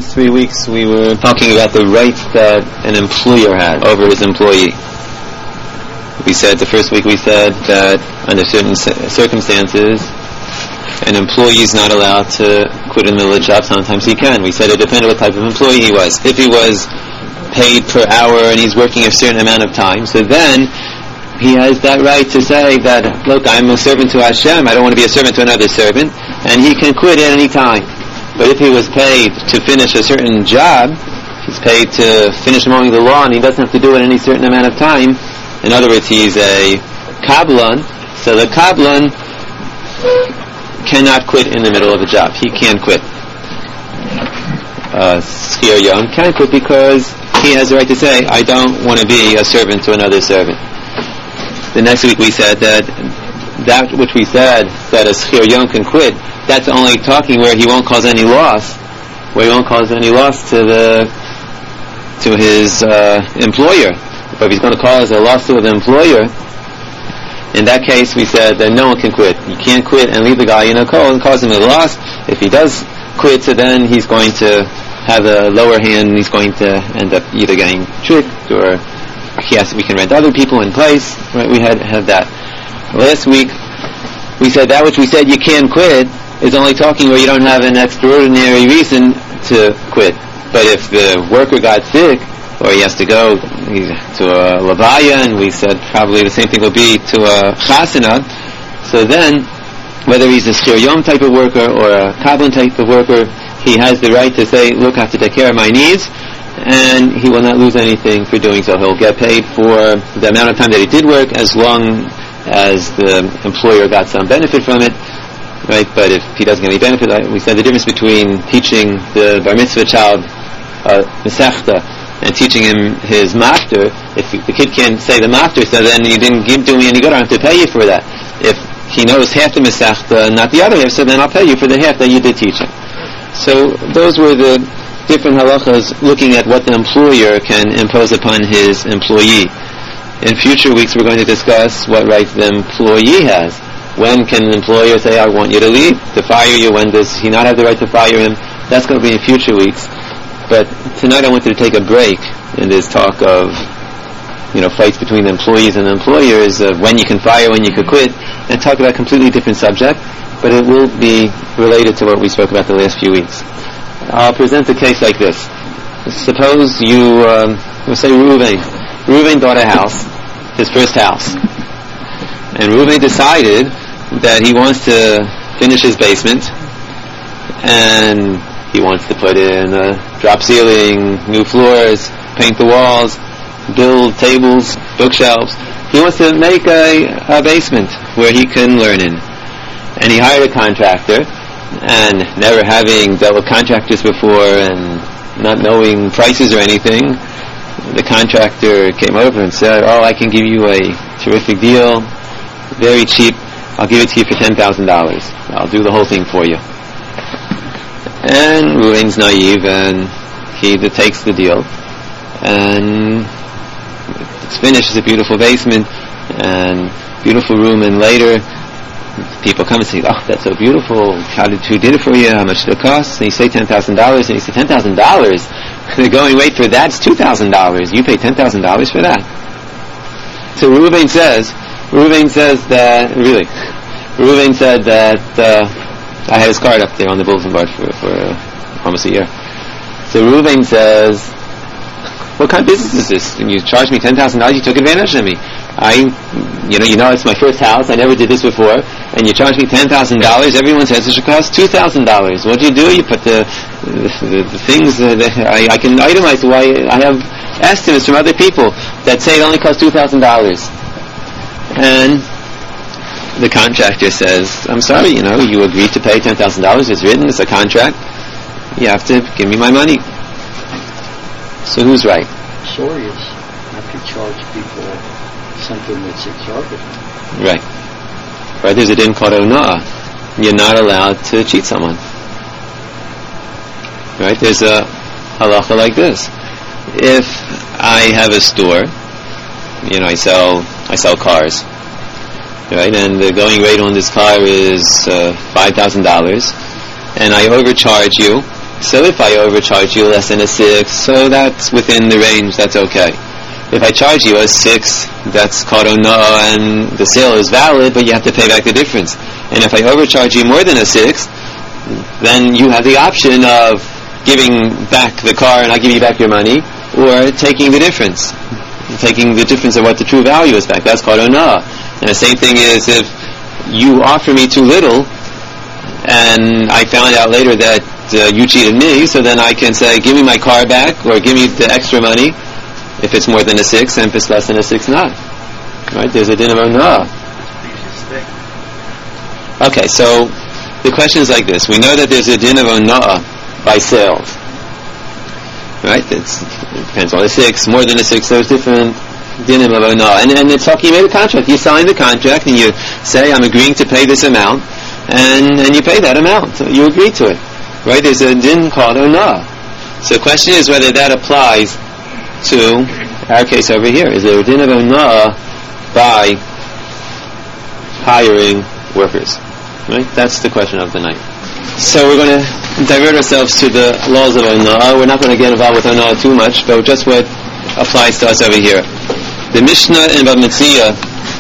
3 weeks we were talking about the rights that an employer had over his employee. We said, the first week we said that under certain circumstances an employee is not allowed to quit in the middle of the job. Sometimes he can. We said it depended what type of employee he was. If he was paid per hour and he's working a certain amount of time, so then he has that right to say that, look, I'm a servant to Hashem, I don't want to be a servant to another servant, and he can quit at any time. But if he was paid to finish a certain job, he's paid to finish mowing the lawn, he doesn't have to do it in any certain amount of time. In other words, he's a kablan, so the kablan cannot quit in the middle of a job. He can't quit. Schir Yom can't quit because he has the right to say, I don't want to be a servant to another servant. The next week we said that which we said that a Schir Yom can quit, that's only talking where he won't cause any loss, where he won't cause any loss to his employer. But if he's going to cause a loss to the employer, in that case we said that no one can quit. You can't quit and leave the guy in a cold and cause him a loss. If he does quit, so then he's going to have a lower hand and he's going to end up either getting tricked or we can rent other people in place. Right? We had that. Last week we said that which we said you can quit is only talking where you don't have an extraordinary reason to quit. But if the worker got sick, or he has to go to a levaya, and we said probably the same thing will be to a chasana, so then, whether he's a Schir Yom type of worker or a kablan type of worker, he has the right to say, look, I have to take care of my needs, and he will not lose anything for doing so. He'll get paid for the amount of time that he did work, as long as the employer got some benefit from it, right? But if he doesn't get any benefit, we said the difference between teaching the bar mitzvah child Masechta and teaching him his mafter. If the kid can't say the mafter, so then you didn't do me any good, I have to pay you for that. If he knows half the Masechta and not the other half, so then I'll pay you for the half that you did teach him. So those were the different halachas looking at what the employer can impose upon his employee. In future weeks we're going to discuss what rights the employee has. When can the employer say, I want you to leave, to fire you? When does he not have the right to fire him? That's going to be in future weeks. But tonight I wanted to take a break in this talk of, fights between the employees and the employers, of when you can fire, when you can quit, and talk about a completely different subject, but it will be related to what we spoke about the last few weeks. I'll present a case like this. Suppose we'll say Reuven bought a house, his first house, and Reuven decided that he wants to finish his basement, and he wants to put in a drop ceiling, new floors, paint the walls, build tables, bookshelves. He wants to make a basement where he can learn in. And he hired a contractor, and never having dealt with contractors before and not knowing prices or anything, the contractor came over and said, I can give you a terrific deal, very cheap, I'll give it to you for $10,000. I'll do the whole thing for you. And Reuven's naive, and he takes the deal, and it's finished. It's a beautiful basement and beautiful room, and later people come and say, that's so beautiful, who did it for you, how much did it cost? And you say $10,000, and you say, $10,000? The going rate for that's $2,000. You pay $10,000 for that. So Reuven said that I had his card up there on the bulletin board for almost a year. So Reuven says, what kind of business is this? And you charged me $10,000, you took advantage of me. It's my first house, I never did this before, and you charged me $10,000, everyone says it should cost $2,000. What do? You put the things that I can itemize. Why I have estimates from other people that say it only costs $2,000. And the contractor says, I'm sorry, you agreed to pay $10,000, it's written, it's a contract, you have to give me my money. So who's right? Sorry, it's not to charge people something that's exorbitant. Right, there's a din called ona'ah. You're not allowed to cheat someone. Right, there's a halacha like this. If I have a store, I sell cars, right, and the going rate on this car is $5,000, and I overcharge you So if I overcharge you less than a 6, so that's within the range, that's okay. If I charge you a 6, that's called ona'ah, and the sale is valid, but you have to pay back the difference. And if I overcharge you more than a 6, then you have the option of giving back the car and I'll give you back your money, or taking the difference. Taking the difference of what the true value is back. That's called ona'ah. And the same thing is if you offer me too little, and I found out later that you cheated me, so then I can say, give me my car back, or give me the extra money, if it's more than a 6, and if it's less than a 6, not. Right? There's a din of ona'ah. Okay, so the question is like this. We know that there's a din of ona'ah by sales. Right? It depends on the 6. More than a 6, there's different dinim of ona'ah. And it's like you made a contract. You sign the contract and you say, I'm agreeing to pay this amount, and you pay that amount. You agree to it. Right? There's a din called ona'ah. So the question is whether that applies to our case over here. Is there a din of ona'ah by hiring workers? Right? That's the question of the night. So we're going to divert ourselves to the laws of ona'ah. We're not going to get involved with ona'ah too much, but just what applies to us over here. The Mishnah in Bava Metzia,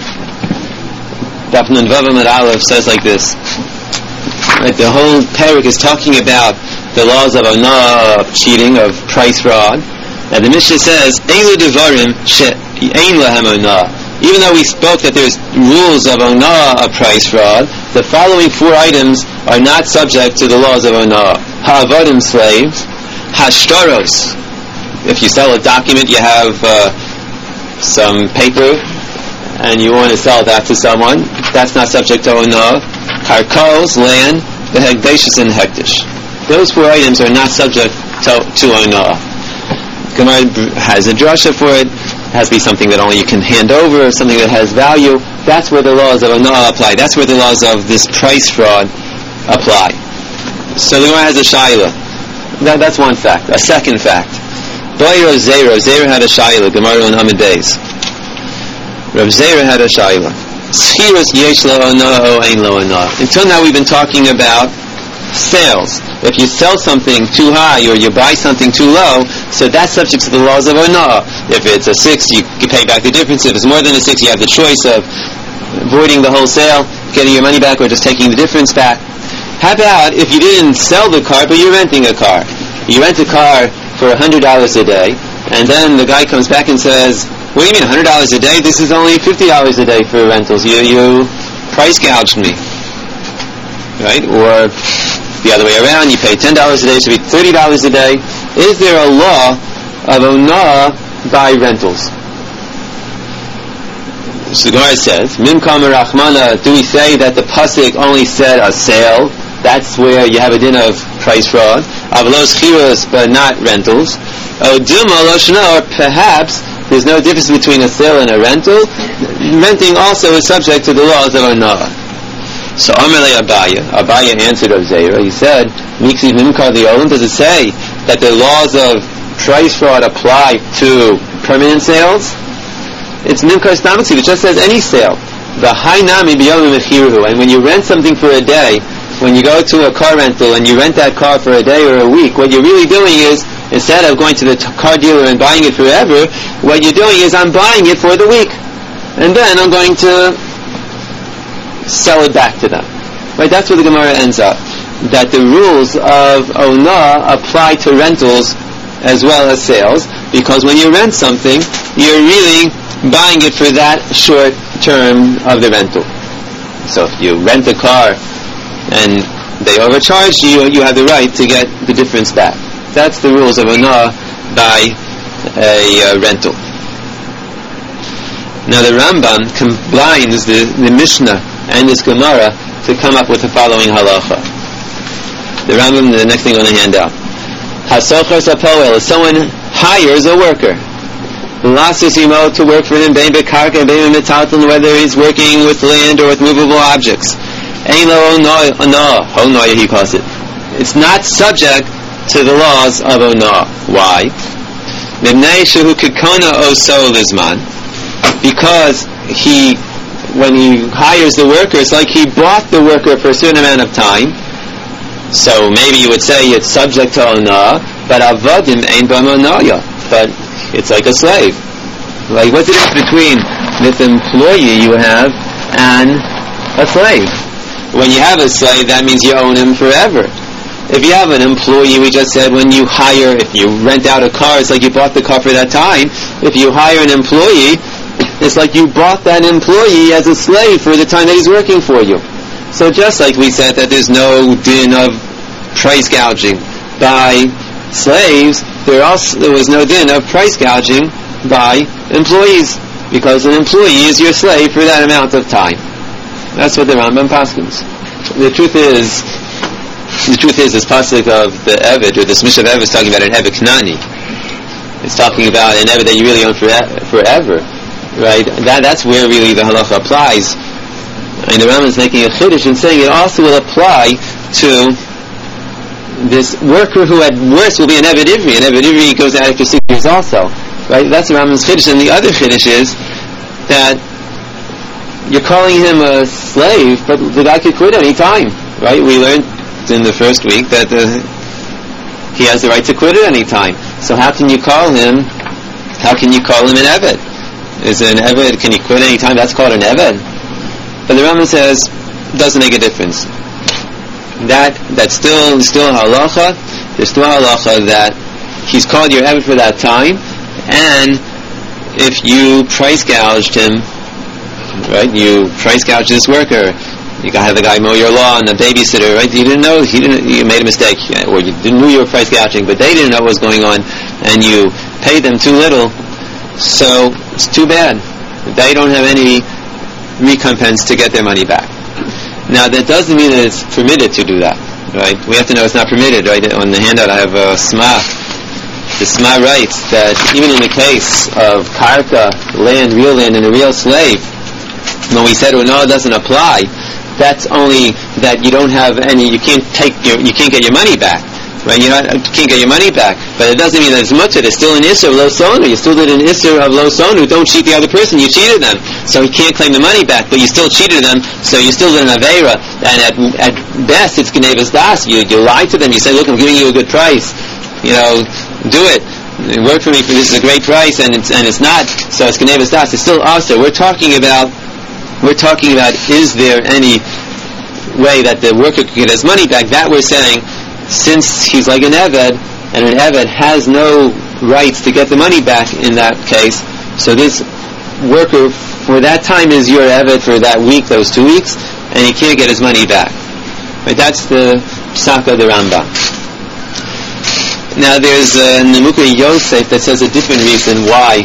Daf Nun Vav Amud Aleph, says like this. Right, the whole parak is talking about the laws of ona'ah, of cheating, of price fraud. And the Mishnah says, Eilu devarim she'ein lahem ona'ah. Even though we spoke that there's rules of ona'ah, of price fraud, the following 4 items are not subject to the laws of ona'ah. Ha'avodim, slaves. Hashtaros. If you sell a document, you have some paper, and you want to sell that to someone, that's not subject to ona'ah. Karkos, land. The hekdeshus and hekdesh. Those 4 items are not subject to ona'ah. Gemara has a drasha for it. It has to be something that only you can hand over, something that has value. That's where the laws of ona'ah apply. That's where the laws of this price fraud apply. So the Gemara has a shaila. That's one fact. A second fact. Boy Rav Zera had a shaila. Gemara on Amud Beis. Rav Zera had a shaila. Schirus yesh lo ona'ah o ein lo ona'ah. Until now we've been talking about sales. If you sell something too high or you buy something too low, so that's subject to the laws of ona'ah. If it's a 6, you pay back the difference. If it's more than a 6, you have the choice of voiding the whole sale, getting your money back, or just taking the difference back. How about if you didn't sell the car, but you're renting a car? You rent a car for $100 a day, and then the guy comes back and says, what do you mean $100 a day? This is only $50 a day for rentals. You price gouged me. Right? Or the other way around, you pay $10 a day, it should be $30 a day. Is there a law of ona'ah by rentals? So the Gemara says, Mimkam Rachmana, do we say that the pasuk only said a sale? That's where you have a din of price fraud. Avlos chiros, but not rentals. Odilma loshna, or perhaps there's no difference between a sale and a rental. Renting also is subject to the laws of ona'ah. So Amalei Abaya answered Rav Zera. He said, Miksi Mimkar the Olam, does it say that the laws of price fraud apply to permanent sales? It's Mimkar Stamiksi, it just says any sale. The Hainami B'yomim Mechiruhu. And when you rent something for a day, when you go to a car rental and you rent that car for a day or a week, what you're really doing is, instead of going to the car dealer and buying it forever, what you're doing is, I'm buying it for the week. And then I'm going to sell it back to them. Right? That's where the Gemara ends up. That the rules of ona'ah apply to rentals as well as sales, because when you rent something, you're really buying it for that short term of the rental. So if you rent a car and they overcharge you, you have the right to get the difference back. That's the rules of ona'ah by a rental. Now the Rambam combines the Mishnah and this Gemara to come up with the following halacha. The Rambam, the next thing I'm going to hand out. Hasocher sapoel, if someone hires a worker, to work for him, whether he's working with land or with movable objects. He calls it. It's not subject to the laws of ona'ah. Why? Because when he hires the worker, it's like he bought the worker for a certain amount of time, So maybe you would say it's subject to onah, but avadim ain't b'monaya. But it's like a slave. Like, what's the difference between this employee you have and a slave? When you have a slave, that means you own him forever. If you have an employee, we just said when you hire, if you rent out a car, it's like you bought the car for that time. If you hire an employee, it's like you bought that employee as a slave for the time that he's working for you. So just like we said that there's no din of price gouging by slaves, there was no din of price gouging by employees, because an employee is your slave for that amount of time. That's what the Rambam paskins. The truth is this pasuk of the Eved, or this Mishnah of Eved, is talking about an Eved Knani. It's talking about an Eved that you really own forever, right? That's where really the halacha applies. And the Rambam is making a chiddush and saying it also will apply to this worker who at worst will be an Eved Ivri. An Eved Ivri goes out after 6 years also, right? That's the Rambam's chiddush. And the other chiddush is that you're calling him a slave, but the guy could quit any time, right? We learned in the first week that he has the right to quit at any time. So how can you call him an Eved? Is an Eved, can he quit any time? That's called an Eved. But the Rambam says it doesn't make a difference. That's still halacha. There's still halacha that he's called your Eved for that time, and if you price gouged him, right? You price gouged this worker. You gotta have the guy mow your lawn, a babysitter, right? You made a mistake, or you didn't know you were price gouging, but they didn't know what was going on, and you paid them too little. So it's too bad. They don't have any recompense to get their money back. Now that doesn't mean that it's permitted to do that, right? We have to know it's not permitted, right? On the handout I have a Sma. The Sma writes that even in the case of karka, land, real land, and a real slave, when we said no, it doesn't apply, that's only that you don't have any, you can't get your money back. Right, you can't get your money back, but it doesn't mean that it's much. It's still an issur of lo sonu. You still did an issur of lo sonu. Don't cheat the other person. You cheated them, so he can't claim the money back. But you still cheated them, so you still did an aveira. And at best, it's gnevas das. You lied to them. You say, "Look, I'm giving you a good price. Do it. Work for me. For this is a great price, and it's not. So it's gnevas das. It's still also. We're talking about. Is there any way that the worker could get his money back? That we're saying. Since he's like an Eved, and an Eved has no rights to get the money back in that case, so this worker for that time is your Eved for that week, those 2 weeks, and he can't get his money back. Right? That's the psak of the Rambam. Now there's a Nemukah Yosef that says a different reason why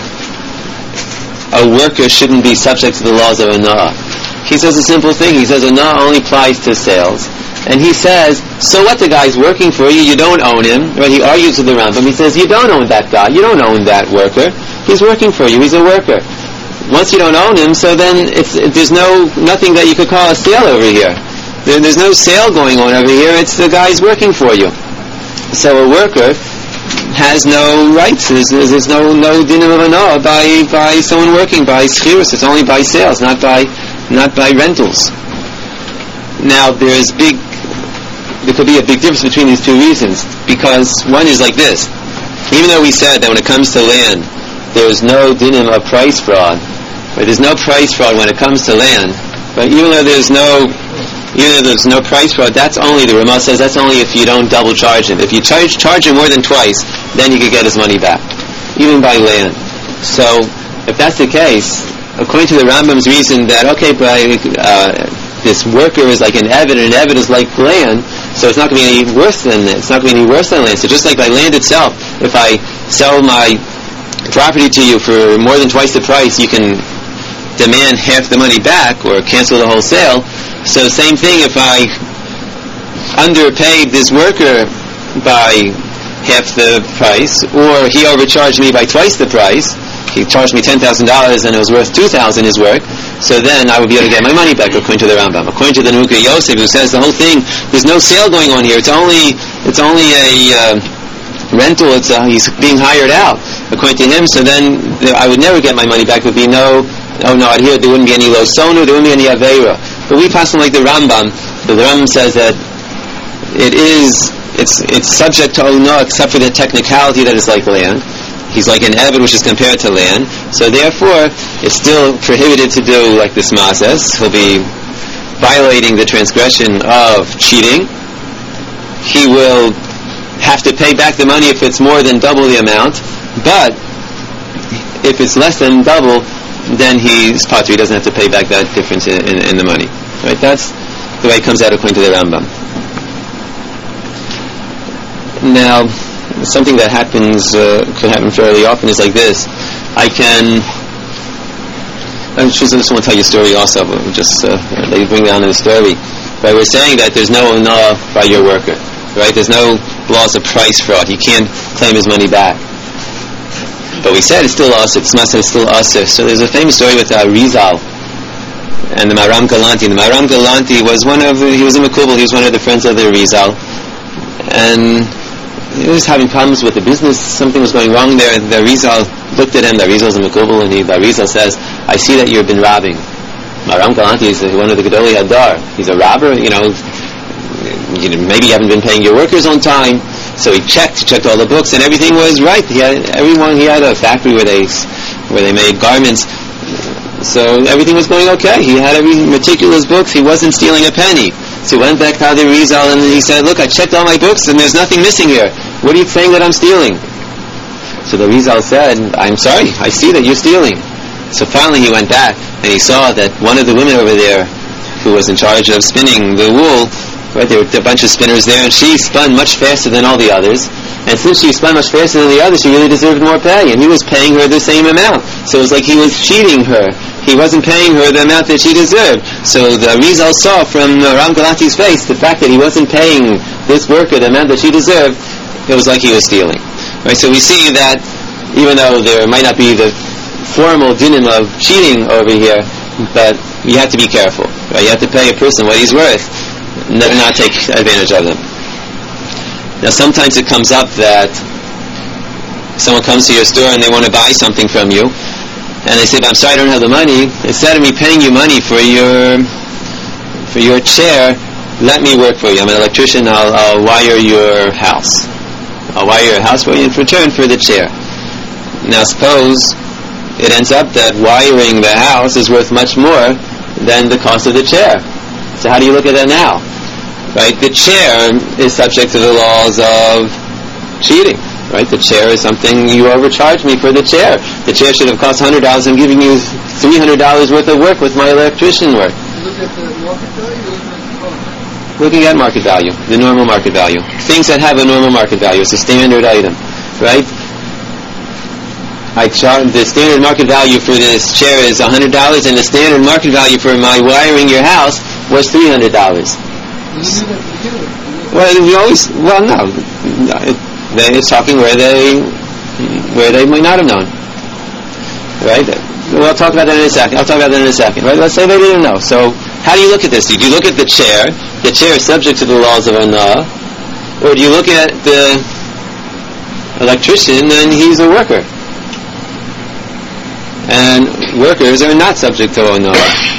a worker shouldn't be subject to the laws of Anah. He says a simple thing. He says Anah only applies to sales. And he says, so what, the guy's working for you, you don't own him. Right? He argues with the Rambam. He says, you don't own that guy. You don't own that worker. He's working for you. He's a worker. Once you don't own him, so then there's nothing that you could call a sale over here. There's no sale going on over here. It's the guy's working for you. So a worker has no rights. There's no dinner of anah by someone working, by schirus. It's only by sales, not by rentals. Now there could be a big difference between these two reasons, because one is like this. Even though we said that when it comes to land, there is no dinim of price fraud, but there's no price fraud when it comes to land. But even though there's no price fraud, that's only, the Ramah says, that's only if you don't double charge him. If you charge him more than twice, then you could get his money back, even by land. So if that's the case, according to the Rambam's reason that this worker is like an Eved, and an Eved is like land, so it's not going to be any worse than this. It's not going to be any worse than land. So just like by land itself, if I sell my property to you for more than twice the price, you can demand half the money back or cancel the whole sale. So same thing, if I underpaid this worker by half the price, or he overcharged me by twice the price, he charged me $10,000 and it was worth $2,000 his work, so then I would be able to get my money back, according to the Rambam. According to the Nemukah Yosef, who says the whole thing, there's no sale going on here, it's only a rental, he's being hired out, according to him, so then I would never get my money back. There would be here there wouldn't be any lo sonu, there wouldn't be any aveira. But we pass on like the Rambam. The Rambam says that it's subject to onah except for the technicality that it's like land. He's like an eved, which is compared to land. So therefore, it's still prohibited to do like this mases. He'll be violating the transgression of cheating. He will have to pay back the money if it's more than double the amount. But if it's less than double, then he's patur. He doesn't have to pay back that difference in the money. Right? That's the way it comes out according to the Rambam. Now, something that happens, could happen fairly often is like this. I just want to tell you a story also, but just they bring down the story. Right, we're saying that there's no onah by your worker. Right, there's no laws of price fraud. He can't claim his money back. But we said it's still us. It's still usher. So there's a famous story with Rizal and the Maram Galanti. The Maram Galanti was he was a Makubal. He was one of the friends of the Rizal, and he was having problems with the business. Something was going wrong there. The Rizal looked at him. The Rizal's a Makubal, and the Rizal says, "I see that you've been robbing." Maram Galanti is one of the Gedolei Hadar. He's a robber. Maybe you haven't been paying your workers on time. So he checked all the books, and everything was right. He had a factory where they made garments. So everything was going okay. He had every meticulous books. He wasn't stealing a penny. So he went back to the Rizal and he said, "Look, I checked all my books and there's nothing missing here. What are you saying that I'm stealing?" So the Rizal said, "I'm sorry, I see that you're stealing." So finally he went back and he saw that one of the women over there who was in charge of spinning the wool, right, there were a bunch of spinners there, and she spun much faster than all the others. And since she spun much faster than the others, she really deserved more pay, and he was paying her the same amount. So it was like he was cheating her. He wasn't paying her the amount that she deserved. So the Rizal saw from Ram Galanti's face the fact that he wasn't paying this worker the amount that she deserved. It was like he was stealing. Right? So we see that even though there might not be the formal dinim of cheating over here, but you have to be careful. Right? You have to pay a person what he's worth, not take advantage of them. Now sometimes it comes up that someone comes to your store and they want to buy something from you, and they say, "But I'm sorry, I don't have the money. Instead of me paying you money for your chair, let me work for you. I'm an electrician. I'll wire your house. I'll wire your house for you in return for the chair." Now suppose it ends up that wiring the house is worth much more than the cost of the chair. So how do you look at that now? Right? The chair is subject to the laws of cheating. Right? The chair is something, you overcharged me for the chair. The chair should have cost $100. I'm giving you $300 worth of work with my electrician work. Look at the market value or the cost? Looking at market value, the normal market value. Things that have a normal market value. It's a standard item. Right? The standard market value for this chair is $100, and the standard market value for my wiring your house was $300. Well, no. It's talking where they might not have known. Right? We'll talk about that in a second. I'll talk about that in a second. Right? Let's say they didn't know. So, how do you look at this? Do you look at the chair? The chair is subject to the laws of onah, or do you look at the electrician and he's a worker? And workers are not subject to onah.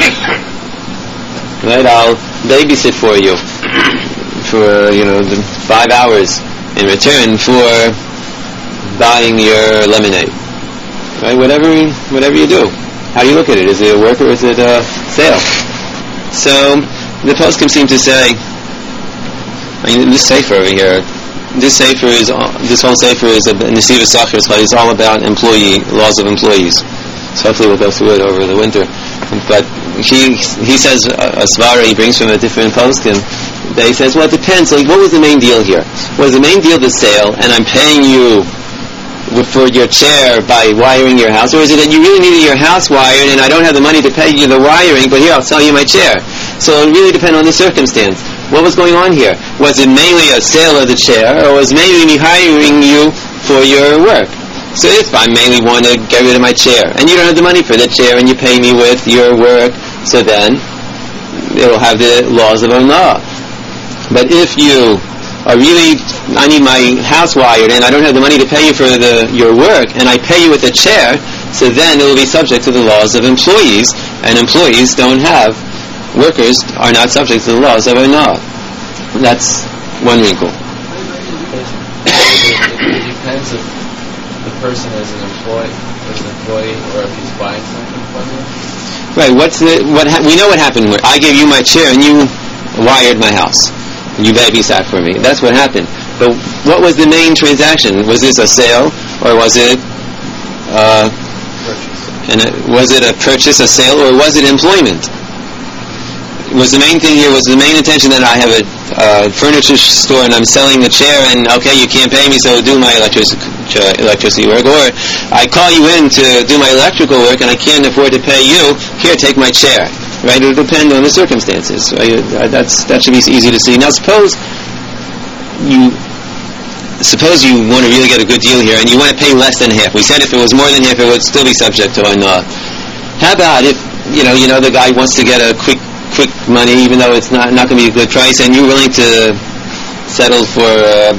Right? I'll babysit for you for 5 hours in return for buying your lemonade. Right? Whatever you do. How do you look at it? Is it a work or is it a sale? So the poskim seem to say, this sefer over here, this whole sefer is a Nesiva Sachar, it's all about laws of employees. So hopefully we'll go through it over the winter. But he says a svara he brings from a different poskim. He says, well, it depends. Like, what was the main deal here? Was the main deal the sale, and I'm paying you for your chair by wiring your house, or is it that you really needed your house wired, and I don't have the money to pay you the wiring, but here I'll sell you my chair? So it really depends on the circumstance. What was going on here? Was it mainly a sale of the chair, or was mainly me hiring you for your work? So if I mainly want to get rid of my chair, and you don't have the money for the chair, and you pay me with your work, so then it will have the laws of onah. But if you are really, I need my house wired, and I don't have the money to pay you for your work, and I pay you with a chair, so then it will be subject to the laws of employees, and workers are not subject to the laws of onah. That's one wrinkle. It depends if the person is an employee or if he's buying something from you. Right. We know what happened. I gave you my chair and you wired my house. You babysat for me. That's what happened. But what was the main transaction? Was this a sale or was it was it a purchase, a sale, or was it employment? Was the main thing here, was the main intention that I have a furniture store and I'm selling the chair and okay, you can't pay me, so do my electricity work, or I call you in to do my electrical work and I can't afford to pay you, here, take my chair. Right? It will depend on the circumstances. Right? That should be easy to see. Now suppose you want to really get a good deal here and you want to pay less than half. We said if it was more than half, it would still be subject to Onah. How about if you know the guy wants to get a quick money, even though it's not going to be a good price, and you're willing to settle for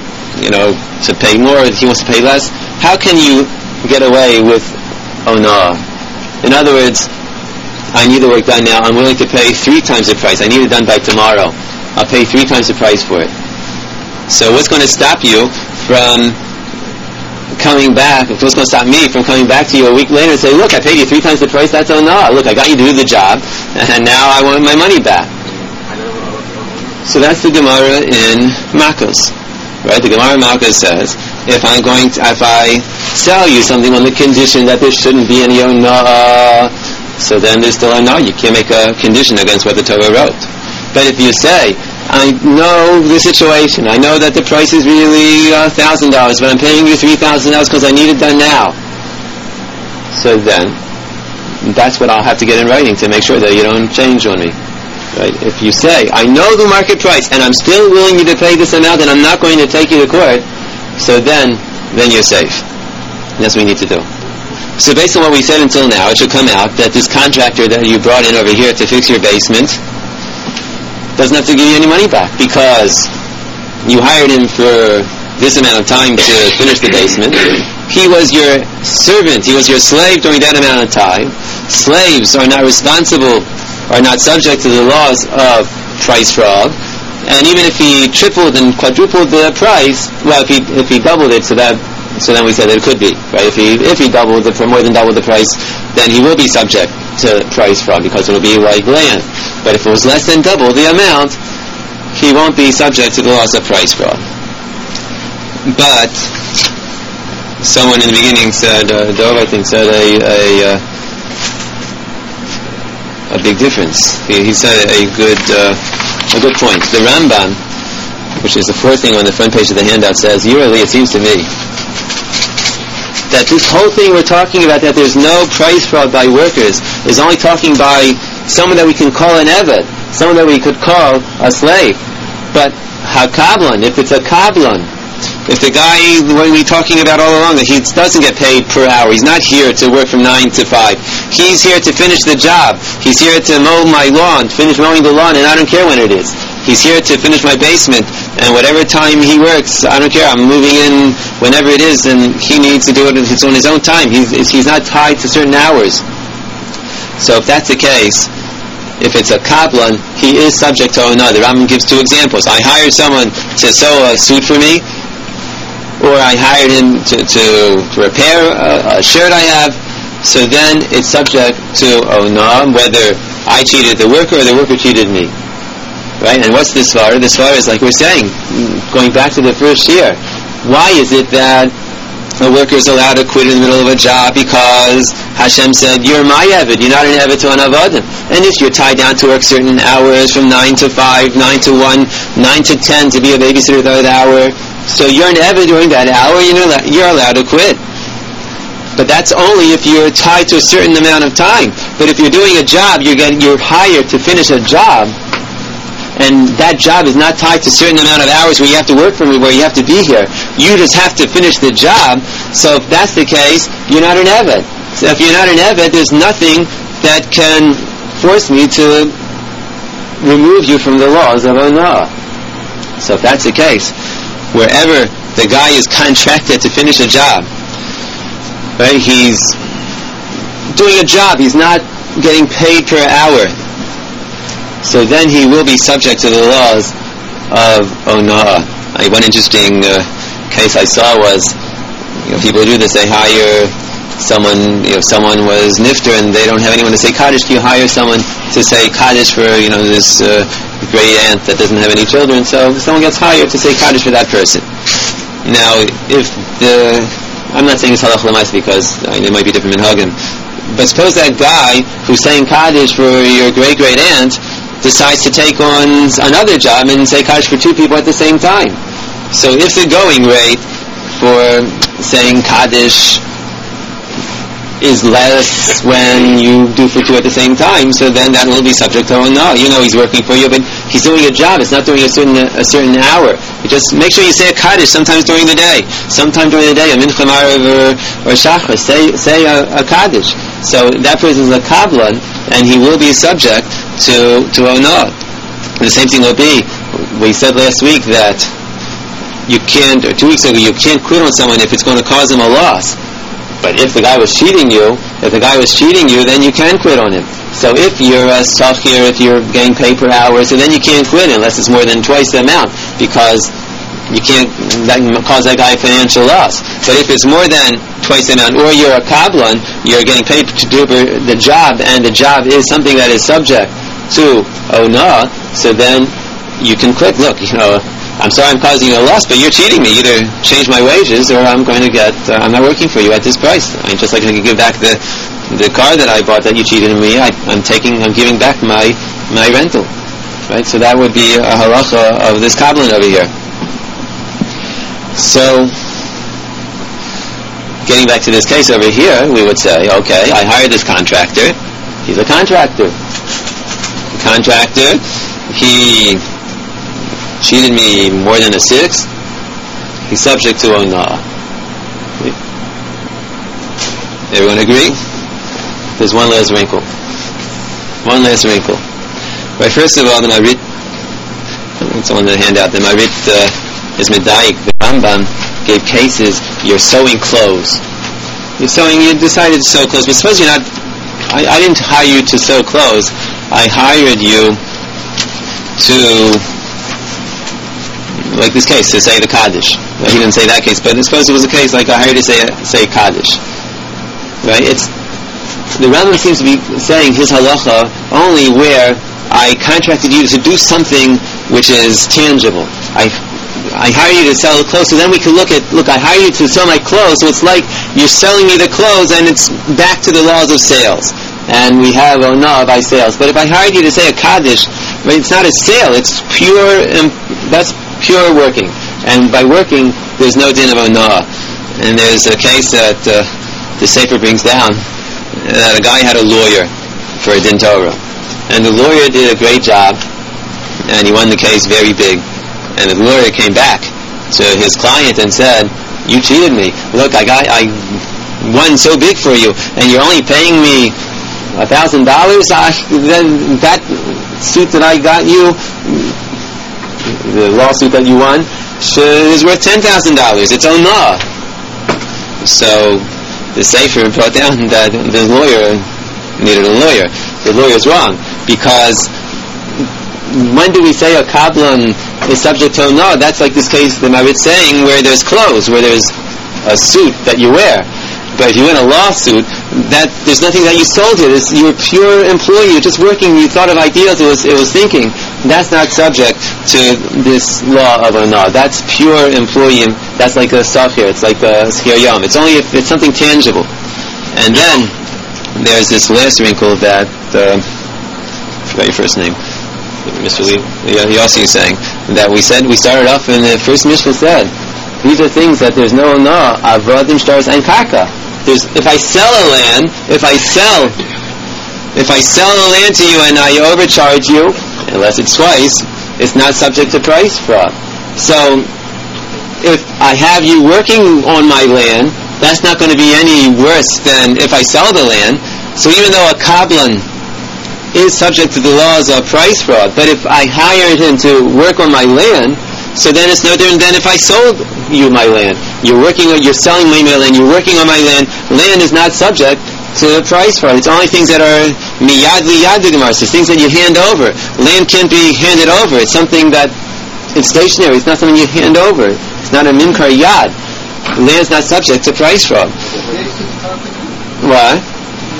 to pay more, if he wants to pay less? How can you get away with Onah? In other words, I need the work done now. I'm willing to pay 3 times the price. I need it done by tomorrow. I'll pay 3 times the price for it. So what's going to stop you from coming back? What's going to stop me from coming back to you a week later and say, look, I paid you 3 times the price, that's Onah. Look, I got you to do the job, and now I want my money back. So that's the Gemara in Makos. Right? The Gemara in Makos says, if I sell you something on the condition that there shouldn't be any Onah, so then there's still Onah. You can't make a condition against what the Torah wrote. But if you say, I know the situation, I know that the price is really $1,000, but I'm paying you $3,000 because I need it done now. So then, that's what I'll have to get in writing to make sure that you don't change on me. Right? If you say, I know the market price, and I'm still willing you to pay this amount, and I'm not going to take you to court, so then you're safe. And that's what we need to do. So based on what we said until now, it should come out that this contractor that you brought in over here to fix your basement doesn't have to give you any money back because you hired him for this amount of time to finish the basement. He was your servant. He was your slave during that amount of time. Slaves are not responsible, are not subject to the laws of price fraud. And even if he tripled and quadrupled the price, well, if he doubled it, so then we said that it could be, right? If he doubled it for more than double the price, then he will be subject to price fraud because it will be like land. But if it was less than double the amount, he won't be subject to the laws of price fraud. But someone in the beginning said, Dov, I think, said a big difference. He said a good point. The Rambam, which is the 4th thing on the front page of the handout, says, yearly, it seems to me, that this whole thing we're talking about, that there's no price fraud by workers, is only talking by someone that we can call an eved, someone that we could call a slave. But ha-kablan, if it's a kablan, if the guy, what we're talking about all along, that he doesn't get paid per hour, he's not here to work from 9 to 5, he's here to finish the job, he's here to mow my lawn, finish mowing the lawn, and I don't care when it is. He's here to finish my basement, and whatever time he works, I don't care, I'm moving in whenever it is, and he needs to do it on his own time. He's not tied to certain hours. So if that's the case, if it's a kablan, he is subject to Onah. The Rambam gives 2 examples. I hired someone to sew a suit for me, or I hired him to repair a shirt I have, so then it's subject to Onah, whether I cheated the worker or the worker cheated me. Right? And what's this svara? The svara is like we're saying, going back to the first year. Why is it that a worker is allowed to quit in the middle of a job? Because Hashem said, you're my eved, you're not an eved to an avodim. And if you're tied down to work certain hours from 9 to 5, 9 to 1, 9 to 10 to be a babysitter that hour, so you're an eved during that hour, you're allowed to quit. But that's only if you're tied to a certain amount of time. But if you're doing a job, you're hired to finish a job, and that job is not tied to a certain amount of hours where you have to work for me, where you have to be here. You just have to finish the job. So if that's the case, you're not an eved. So if you're not an eved, there's nothing that can force me to remove you from the laws of Onah. So if that's the case, wherever the guy is contracted to finish a job, right, he's doing a job, he's not getting paid per hour, so then he will be subject to the laws of onah. One interesting case I saw was, people do this. They hire someone. Someone was nifter and they don't have anyone to say kaddish. You hire someone to say kaddish for this great aunt that doesn't have any children. So someone gets hired to say kaddish for that person. Now, I'm not saying it's halach l'mais because there might be different minhagim, but suppose that guy who's saying kaddish for your great aunt decides to take on another job and say kaddish for two people at the same time. So if the going rate for saying kaddish is less when you do for two at the same time, so then that will be subject to onah. He's working for you, but he's doing a job. It's not doing a certain hour. You just make sure you say a kaddish sometimes during the day. Sometime during the day, a mincha marav or shachar, say a kaddish. So that person is a kablan, and he will be subject to onah. The same thing will be, we said last week that you can't, or 2 weeks ago, you can't quit on someone if it's going to cause him a loss. But if the guy was cheating you, then you can quit on him. So if you're a sachir, if you're getting paid per hour, so then you can't quit unless it's more than twice the amount, because that can cause that guy financial loss. But if it's more than twice the amount, or you're a kablan, you're getting paid to do the job, and the job is something that is subject to onah, so then you can quit. Look, I'm sorry I'm causing you a loss, but you're cheating me. Either change my wages, or I'm going to I'm not working for you at this price. I'm just like going to give back the car that I bought that you cheated me. I'm giving back my rental. Right? So that would be a halacha of this kablan over here. So, getting back to this case over here, we would say, okay, I hired this contractor. He's a contractor. The contractor, he cheated me more than a sixth. He's subject to onah. Everyone agree? There's one last wrinkle. Right, first of all, the Marit, it's on the handout, the Marit is medayik. The Rambam gave cases, you're sewing clothes. You decided to sew clothes, but suppose you're not, I didn't hire you to sew clothes. I hired you to, like this case, to say the kaddish. Well, he didn't say that case, but suppose it was a case like I hired you to say kaddish. Right? The Rambam seems to be saying his halacha only where I contracted you to do something which is tangible. I hire you to sell the clothes, so then we can look, I hire you to sell my clothes, so it's like you're selling me the clothes and it's back to the laws of sales. And we have onah by sales. But if I hired you to say a kaddish, right, it's not a sale, it's that's pure working. And by working, there's no din of onah. And there's a case that the Sefer brings down, that a guy had a lawyer for a din Torah. And the lawyer did a great job, and he won the case very big. And the lawyer came back to his client and said, you cheated me. Look, I won so big for you, and you're only paying me $1,000? Then that suit that I got you, the lawsuit that you won, is worth $10,000. It's onah. So the Sefer brought down that the lawyer needed a lawyer. The lawyer's wrong, because when do we say a kablan is subject to onah? That's like this case the Marit's saying, where there's clothes, where there's a suit that you wear. But if you win a lawsuit, that there's nothing that you sold it. You're a pure employee. You're just working. You thought of ideas. It was thinking. That's not subject to this law of onah. That's pure employee. That's like a sachir. It's like a schir yom. It's only if it's something tangible. And then there's this last wrinkle that I forgot your first name, Mr. Lee Yossi is saying, that we started off in the first Mishnah said, these are things that there's no onah, avodim stars and karka. If I sell a land, if I sell the land to you and I overcharge you, unless it's twice, it's not subject to price fraud. So, if I have you working on my land, that's not going to be any worse than if I sell the land. So even though a kablan is subject to the laws of price fraud, but if I hired him to work on my land, so then it's no different than if I sold you my land. You're selling me my land, you're working on my land. Land is not subject to price fraud. It's only things that are miyad liyad, it's things that you hand over. Land can't be handed over. It's something that It's stationary. It's not something you hand over. It's not a mimkar yad. Land's not subject to price fraud. What?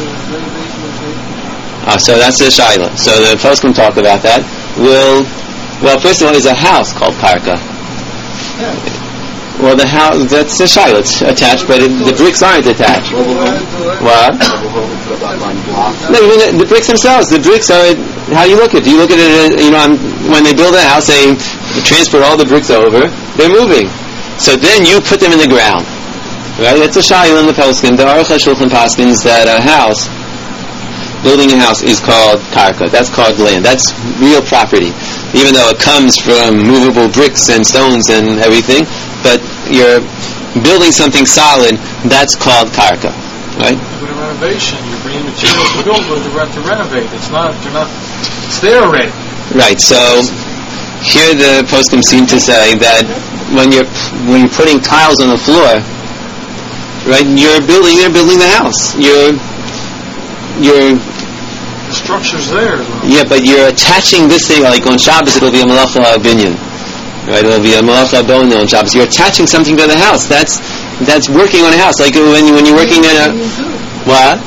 So that's the shaila. So the poskim talk about that. Well, first of all, there's a house called karka. Well, the house, that's the shaila. It's attached, but the bricks aren't attached. What? No, even the bricks themselves. The bricks are, how do you look at it? Do you look at it, when they build a house, they transport all the bricks over. They're moving. So then you put them in the ground. Right? That's a shaila in the poskim. The Aruch HaShulchan paskins that a house, building a house is called karka. That's called land. That's real property. Even though it comes from movable bricks and stones and everything, but you're building something solid, that's called karka. Right? With a renovation, you're bringing materials to build with to renovate. It's there already. Right. So here the poskim seem to say that when you're putting tiles on the floor, right, you're building the house. The structure's there. Yeah, but you're attaching this thing, like on Shabbos it'll be a malacha binyan. Right, it'll be a malacha bono on Shabbos. You're attaching something to the house. That's working on a house. Like when you're working in a... What?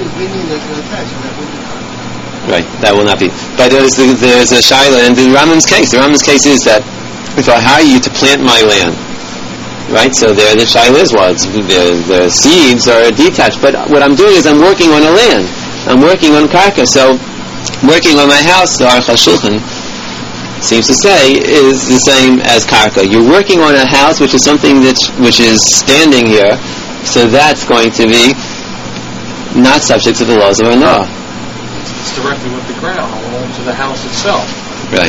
Right, that will not be. But there's a shaila in the Rambam's case. The Rambam's case is that if I hire you to plant my land, right, so there the shaila is, the seeds are detached. But what I'm doing is I'm working on a land. I'm working on karka. So working on my house, the Aruch HaShulchan seems to say, is the same as karka. You're working on a house which is something which is standing here, so that's going to be not subject to the laws of Anah. It's directly with the ground, along to the house itself. Right.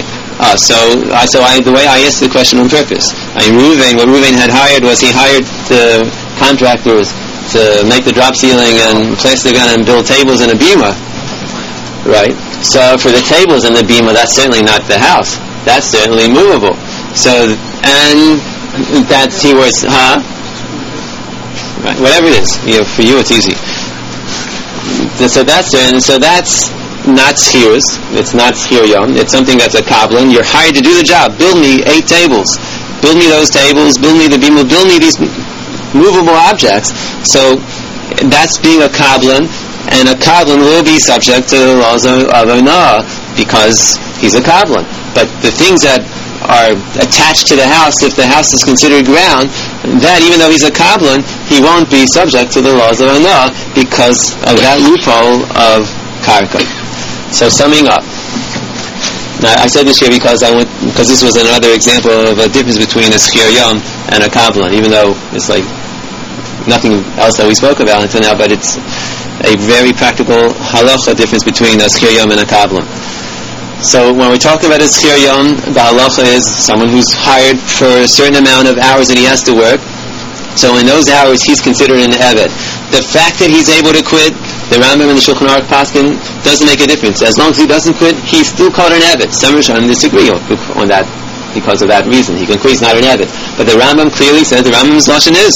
The way I asked the question on purpose. What Reuven had hired was he hired the contractors to make the drop ceiling and plaster gun and build tables in a bima. Right? So for the tables in the bima, that's certainly not the house. That's certainly movable. So, and that's, he was, right, whatever it is. For you it's easy. So that's not skiers. It's not skier yom. It's something that's a kablan. You're hired to do the job. Build me 8 tables. Build me those tables. Build me the bima. Build me these movable objects. So that's being a kablan, and a kablan will be subject to the laws of Anah because he's a kablan. But the things that are attached to the house, if the house is considered ground, that even though he's a kablan, he won't be subject to the laws of Anah because of that loophole of karka. So summing up, now I said this here because this was another example of a difference between a skier yom and a kablan, even though it's like nothing else that we spoke about until now, but it's a very practical halacha difference between a skier yom and a kablan. So when we're talking about a skier yom, the halacha is someone who's hired for a certain amount of hours that he has to work. So in those hours, he's considered an eved. The fact that he's able to quit, the Rambam and the Shulchan Aruch paskin, doesn't make a difference. As long as he doesn't quit, he's still called an eved. Some Rishonim disagree on that because of that reason. He can quit, he's not an eved. But the Rambam clearly says, the Rambam's lashon is,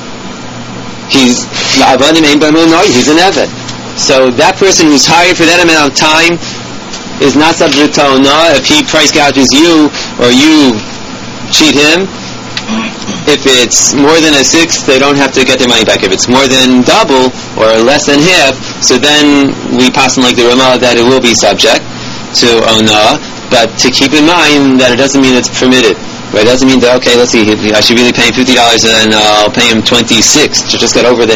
he's an eved. So that person who's hired for that amount of time is not subject to Anah. If he price gouges you or you cheat him, if it's more than a sixth, they don't have to get their money back. If it's more than double or less than half, so then we pass on like the Ramah that it will be subject to Anah. But to keep in mind that it doesn't mean it's permitted. Right? It doesn't mean that, okay, let's see, I should really pay him $50 and I'll pay him $26 to just get over the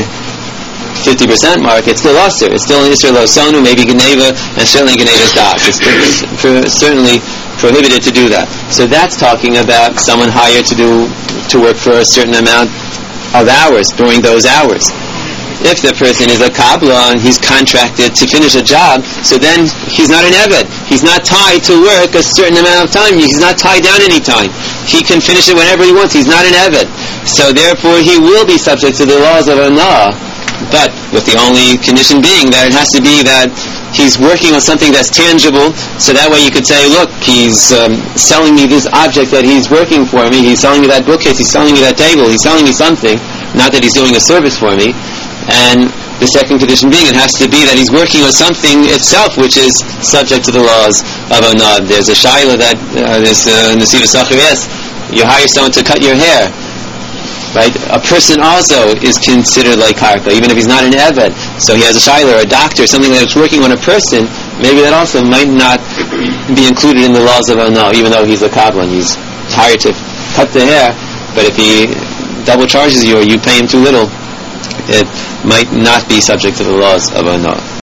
50% mark. It's still usher. It's still an Isser Lo Sonu, maybe Geneva, and certainly Geneva's Dach. It's certainly prohibited to do that. So that's talking about someone hired to work for a certain amount of hours during those hours. If the person is a kablan, he's contracted to finish a job, so then he's not an eved. He's not tied to work a certain amount of time. He's not tied down any time. He can finish it whenever he wants. He's not an eved. So therefore he will be subject to the laws of Anah, but with the only condition being that it has to be that he's working on something that's tangible, so that way you could say, look, he's selling me this object that he's working for me, he's selling me that bookcase, he's selling me that table, he's selling me something, not that he's doing a service for me, and The second condition being, it has to be that he's working on something itself which is subject to the laws of Onah. There's a shaila that this Nesiva Sachar asks, you hire someone to cut your hair, right? A person also is considered like karka, even if he's not an eved. So he has a shaila or a doctor, something that's working on a person, maybe that also might not be included in the laws of Onah, even though he's a kablan. He's hired to cut the hair, but if he double charges you or you pay him too little, it might not be subject to the laws of Onah.